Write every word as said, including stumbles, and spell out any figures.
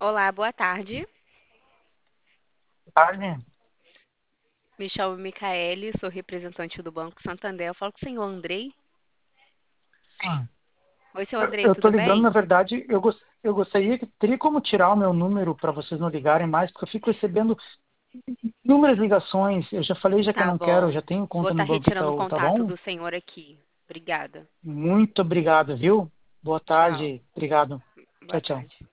Olá, boa tarde. Tarde? Me chamo Micaele, sou representante do Banco Santander. Eu falo com o senhor Andrei. Sim. Oi, senhor Eu, Andrei, eu tô tudo ligando, na bem? verdade, eu, gos- eu gostaria que teria como tirar o meu número para vocês não ligarem mais, porque eu fico recebendo inúmeras ligações. Eu já falei já que eu Tá não quero, eu bom. já tenho Vou conta estar no Banco retirando o Itaú, tá contato bom? do senhor aqui. Obrigada. Muito obrigado, viu? Boa Tchau. tarde. Obrigado. Boa Tchau, tchau. tarde.